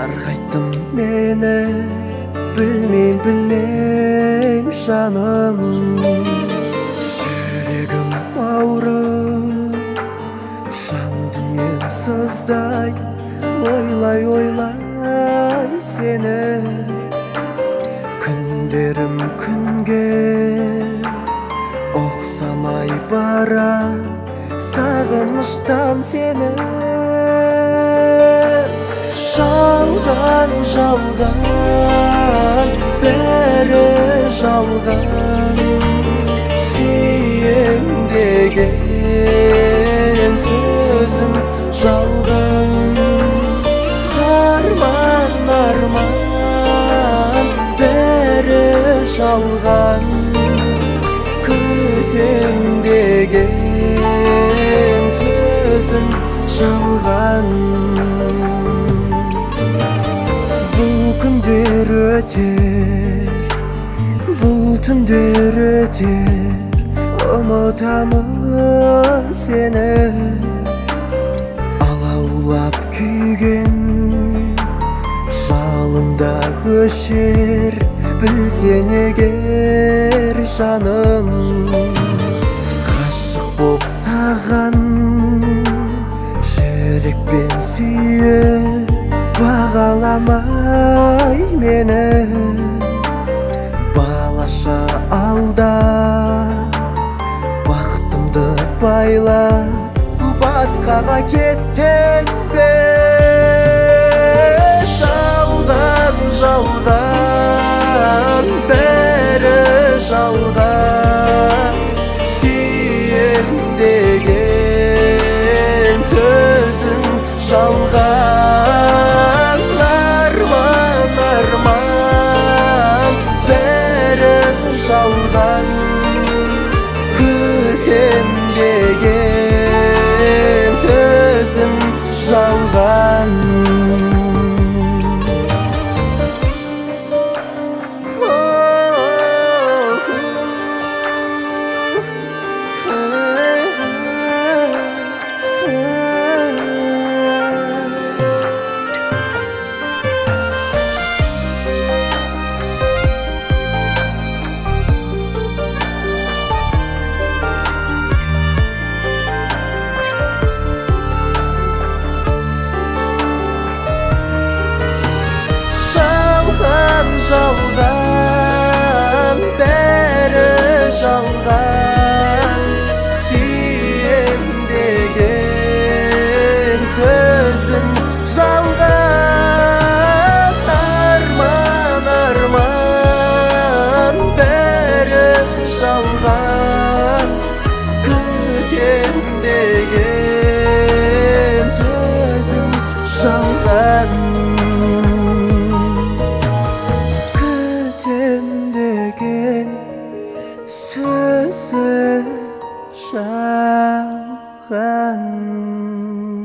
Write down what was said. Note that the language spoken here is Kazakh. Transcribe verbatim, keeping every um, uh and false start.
Sargayttın meni, bilmeyim bilmeyim şanım. Yüregim ağrır, şan dünyem sızday. Oylay oylay seni, günlerim günge oksamay bara, sağınıştan seni. Жалған, жалған, бәрі жалған, сүйем деген сөзің жалған. Арман, арман, бәрі жалған, күтем деген сөзің жалған. Бұл күндер өтер, бұл түндер өтер, ұмытамын сені. Алаулап күйген жалында өшер, білсең егер жаным. Ғашық боп саған жүрекпен сүйіп, бағаламай мені балаша алда, бақытымды байлап басқаға кеттің бе. Жалған, жалған, бәрі жалған, сүйем деген сөзің жалған. Арман, арман, бәрі жалған, күтем деген сөзім жалған. Жалған, бәрі жалған, сүйем деген сөзің жалған. Арман, арман, бәрі жалған, күтем деген сөзің жалған. Сөзі жалған.